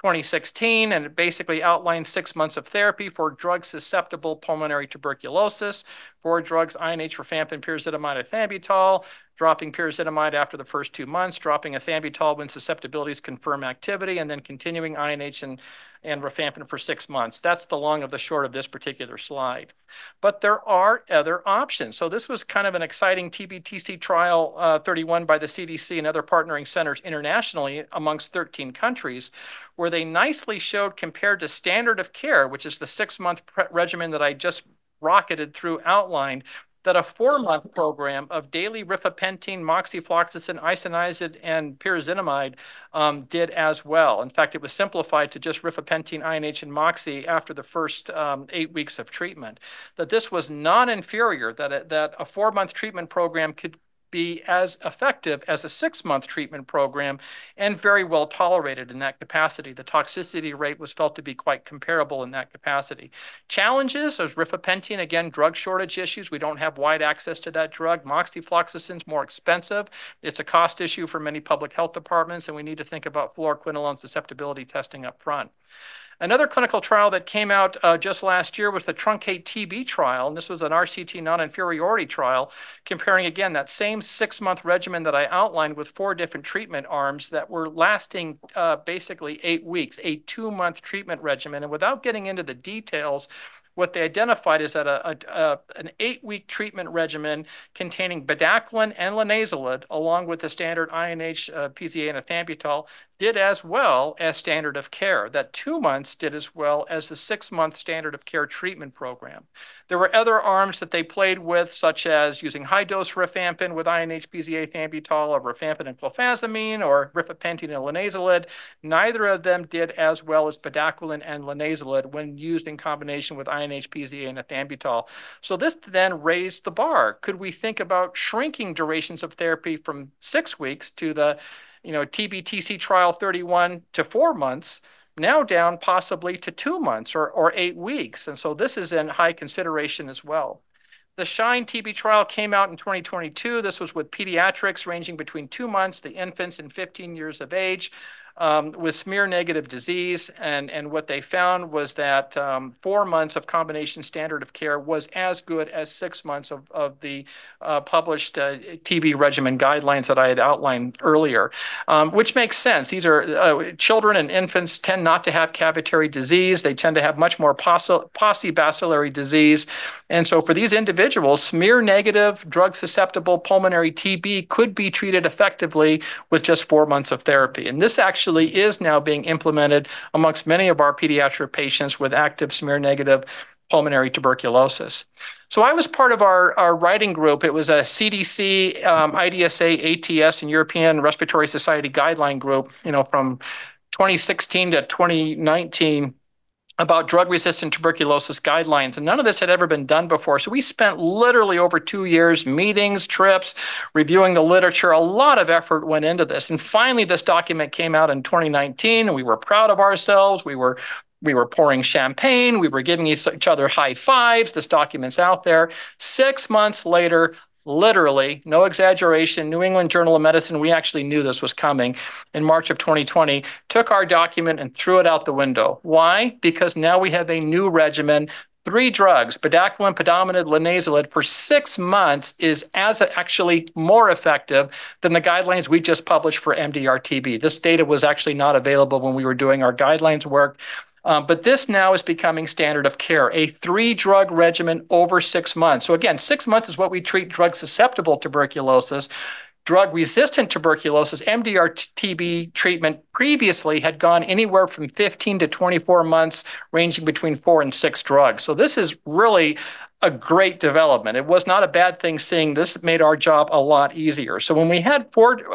2016, and it basically outlines 6 months of therapy for drug-susceptible pulmonary tuberculosis. 4 drugs, INH, rifampin, pyrazinamide, ethambutol, dropping pyrazinamide after the first 2 months, dropping ethambutol when susceptibilities confirm activity, and then continuing INH and rifampin for 6 months. That's the long of the short of this particular slide. But there are other options. So this was kind of an exciting TB-TC trial 31 by the CDC and other partnering centers internationally amongst 13 countries, where they nicely showed, compared to standard of care, which is the 6-month regimen that I just rocketed through outlined, that a 4-month program of daily rifapentine, moxifloxacin, isoniazid, and pyrazinamide did as well. In fact, it was simplified to just rifapentine, INH, and moxi after the first 8 weeks of treatment. That this was non-inferior, that a 4-month treatment program could be as effective as a 6-month treatment program and very well tolerated in that capacity. The toxicity rate was felt to be quite comparable in that capacity. Challenges, there's rifapentine, again, drug shortage issues. We don't have wide access to that drug. Moxifloxacin's more expensive. It's a cost issue for many public health departments, and we need to think about fluoroquinolone susceptibility testing up front. Another clinical trial that came out just last year was the TRUNCATE-TB trial, and this was an RCT non-inferiority trial, comparing, again, that same 6-month regimen that I outlined with 4 different treatment arms that were lasting basically 8 weeks, a 2-month treatment regimen. And without getting into the details, what they identified is that an 8-week treatment regimen containing bedaquiline and linezolid, along with the standard INH, PZA, and ethambutol, did as well as standard of care. That 2 months did as well as the 6-month standard of care treatment program. There were other arms that they played with, such as using high-dose rifampin with INH, PZA, ethambutol, or rifampin and clofazimine, or rifapentine and linezolid. Neither of them did as well as bedaquiline and linezolid when used in combination with INH, PZA, and ethambutol. So this then raised the bar. Could we think about shrinking durations of therapy from 6 weeks to the TB-TC trial 31 to 4 months, now down possibly to 2 months or 8 weeks. And so this is in high consideration as well. The SHINE TB trial came out in 2022. This was with pediatrics ranging between 2 months to infants and 15 years of age with smear-negative disease. And what they found was that 4 months of combination standard of care was as good as 6 months of the published TB regimen guidelines that I had outlined earlier, which makes sense. These are children and infants tend not to have cavitary disease. They tend to have much more paucibacillary disease. And so for these individuals, smear-negative, drug-susceptible pulmonary TB could be treated effectively with just 4 months of therapy. And this actually is now being implemented amongst many of our pediatric patients with active smear-negative pulmonary tuberculosis. So I was part of our writing group. It was a CDC, IDSA, ATS, and European Respiratory Society guideline group, from 2016 to 2019, about drug-resistant tuberculosis guidelines. And none of this had ever been done before. So we spent literally over 2 years, meetings, trips, reviewing the literature. A lot of effort went into this. And finally, this document came out in 2019, and we were proud of ourselves. We were pouring champagne. We were giving each other high fives. This document's out there. 6 months later, literally, no exaggeration, New England Journal of Medicine, we actually knew this was coming in March of 2020, took our document and threw it out the window. Why? Because now we have a new regimen, 3 drugs, bedaquiline, pedominid, linezolid, for 6 months is actually more effective than the guidelines we just published for MDR-TB. This data was actually not available when we were doing our guidelines work. But this now is becoming standard of care, a 3-drug regimen over 6 months. So again, 6 months is what we treat drug-susceptible tuberculosis. Drug-resistant tuberculosis, MDR-TB treatment previously had gone anywhere from 15 to 24 months, ranging between 4 and 6 drugs. So this is really a great development. It was not a bad thing seeing this. Made our job a lot easier. So when we had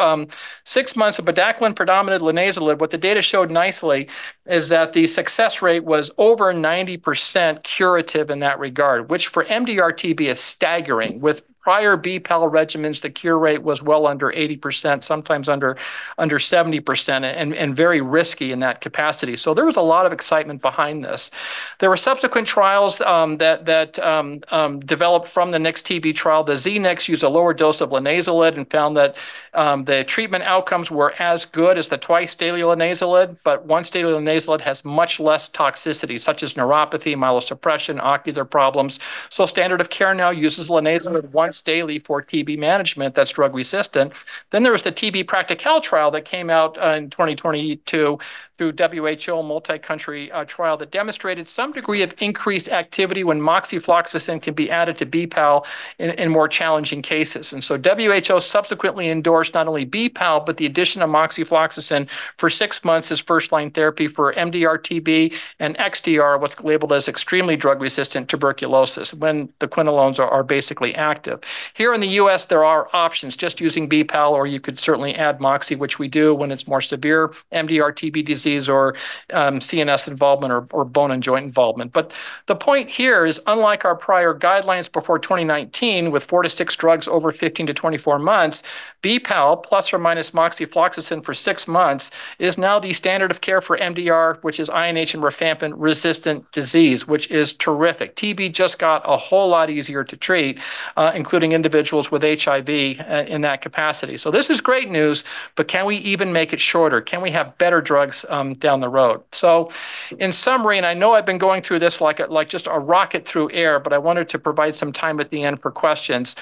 6 months of bedaquiline, predominant linezolid, what the data showed nicely is that the success rate was over 90% curative in that regard, which for MDR-TB is staggering, with prior B-PAL regimens, the cure rate was well under 80%, sometimes under 70%, and very risky in that capacity. So there was a lot of excitement behind this. There were subsequent trials that developed from the NIX-TB trial. The Z-NIX used a lower dose of linezolid and found that the treatment outcomes were as good as the twice-daily linezolid, but once-daily linezolid has much less toxicity, such as neuropathy, myelosuppression, ocular problems. So standard of care now uses linezolid once daily for TB management that's drug resistant. Then there was the TB Practical trial that came out in 2022 through WHO multi-country trial that demonstrated some degree of increased activity when moxifloxacin can be added to B-PAL in more challenging cases. And so WHO subsequently endorsed not only B-PAL, but the addition of moxifloxacin for 6 months as first-line therapy for MDR-TB and XDR, what's labeled as extremely drug-resistant tuberculosis, when the quinolones are basically active. Here in the U.S., there are options, just using B-PAL, or you could certainly add moxi, which we do when it's more severe MDR-TB disease or CNS involvement or bone and joint involvement. But the point here is, unlike our prior guidelines before 2019 with 4 to 6 drugs over 15 to 24 months, B-PAL plus or minus moxifloxacin for 6 months is now the standard of care for MDR, which is INH and rifampin resistant disease, which is terrific. TB just got a whole lot easier to treat, including individuals with HIV in that capacity. So this is great news, but can we even make it shorter? Can we have better drugs down the road? So in summary, and I know I've been going through this like just a rocket through air, but I wanted to provide some time at the end for questions.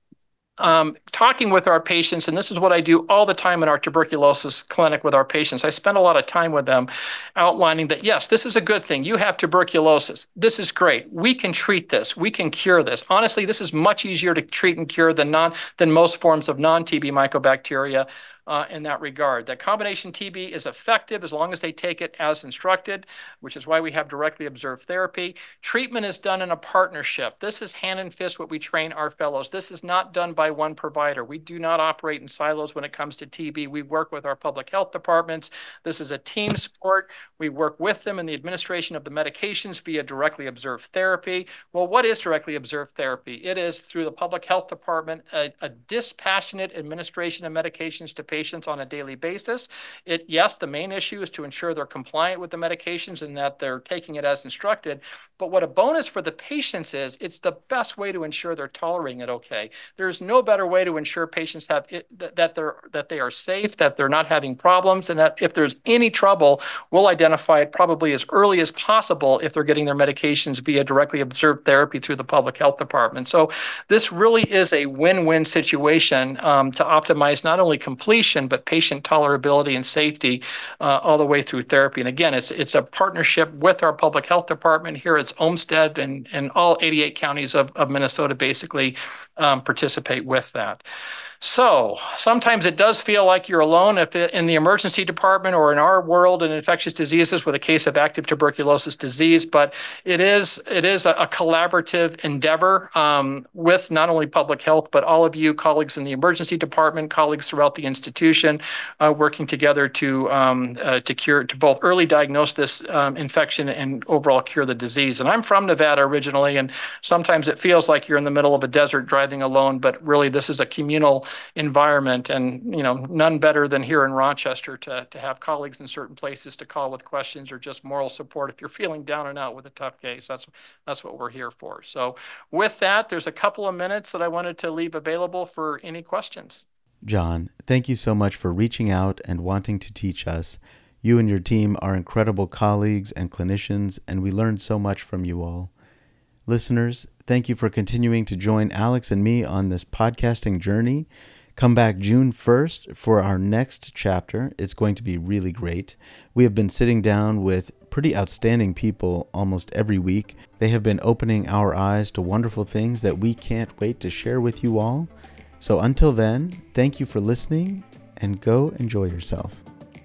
Talking with our patients, and this is what I do all the time in our tuberculosis clinic with our patients. I spend a lot of time with them outlining that, yes, this is a good thing. You have tuberculosis. This is great. We can treat this. We can cure this. Honestly, this is much easier to treat and cure than most forms of non-TB mycobacteria. In that regard. That combination TB is effective as long as they take it as instructed, which is why we have directly observed therapy. Treatment is done in a partnership. This is hand and fist what we train our fellows. This is not done by one provider. We do not operate in silos when it comes to TB. We work with our public health departments. This is a team sport. We work with them in the administration of the medications via directly observed therapy. Well, what is directly observed therapy? It is through the public health department, a dispassionate administration of medications to patients on a daily basis. Yes, the main issue is to ensure they're compliant with the medications and that they're taking it as instructed. But what a bonus for the patients is, it's the best way to ensure they're tolerating it okay. There's no better way to ensure patients have that they are safe, that they're not having problems, and that if there's any trouble, we'll identify it probably as early as possible if they're getting their medications via directly observed therapy through the public health department. So this really is a win-win situation to optimize not only completion, but patient tolerability and safety all the way through therapy. And again, it's a partnership with our public health department. Here it's Olmsted, and all 88 counties of Minnesota basically participate with that. So sometimes it does feel like you're alone in the emergency department or in our world in infectious diseases with a case of active tuberculosis disease, but it is a collaborative endeavor with not only public health, but all of you colleagues in the emergency department, colleagues throughout the institution, working together to both early diagnose this infection and overall cure the disease. And I'm from Nevada originally, and sometimes it feels like you're in the middle of a desert driving alone, but really this is a communal environment, and none better than here in Rochester to have colleagues in certain places to call with questions or just moral support if you're feeling down and out with a tough case. That's what we're here for. So with that, there's a couple of minutes that I wanted to leave available for any questions. John, thank you so much for reaching out and wanting to teach us. You and your team are incredible colleagues and clinicians, and we learned so much from you all. Listeners, thank you for continuing to join Alex and me on this podcasting journey. Come back June 1st for our next chapter. It's going to be really great. We have been sitting down with pretty outstanding people almost every week. They have been opening our eyes to wonderful things that we can't wait to share with you all. So until then, thank you for listening, and go enjoy yourself.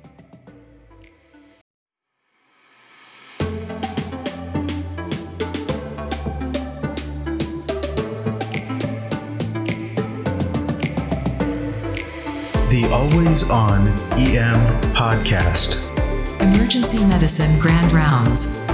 The Always On EM Podcast. Emergency Medicine Grand Rounds.